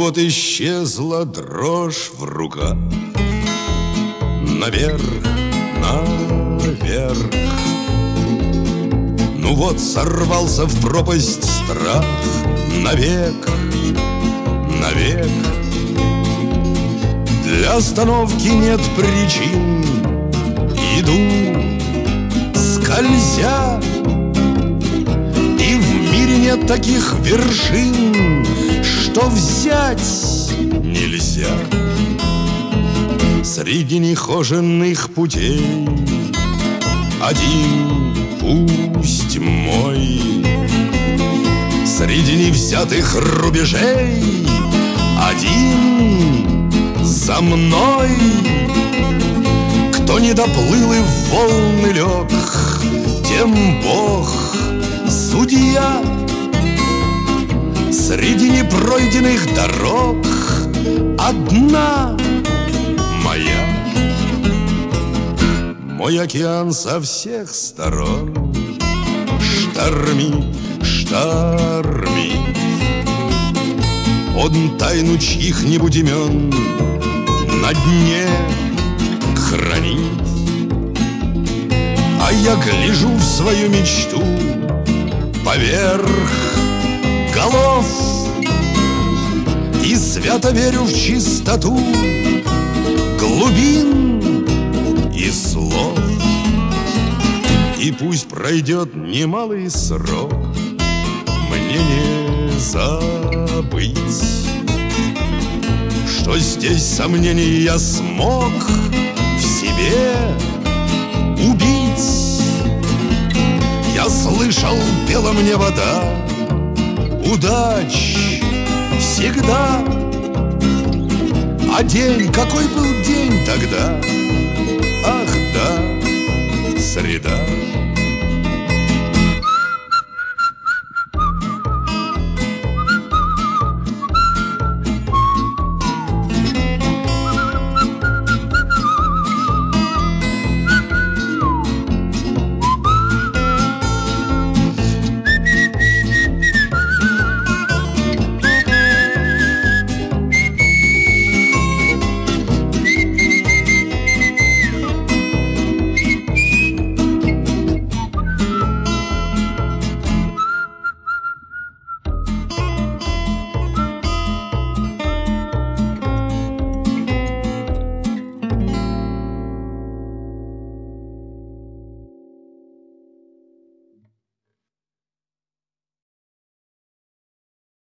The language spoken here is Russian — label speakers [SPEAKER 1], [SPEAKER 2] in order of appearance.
[SPEAKER 1] вот исчезла дрожь в руках. Наверх, наверх. Ну вот сорвался в пропасть страх. Навек, навек. Для остановки нет причин. Иду, скользя. И в мире нет таких вершин, что взять нельзя. Среди нехоженных путей один пусть мой. Среди невзятых рубежей один за мной. Кто не доплыл и в волны лег, тем Бог судья. Среди непройденных дорог одна моя. Мой океан со всех сторон штормит, штормит. Он тайну чьих-нибудь имен на дне хранит. А я гляжу в свою мечту поверх голов и свято верю в чистоту глубин и слов. И пусть пройдет немалый срок, мне не забыть, что здесь сомнений я смог в себе убить. Я слышал, пела мне вода, удач всегда. А день, какой был день тогда? Ах да, среда.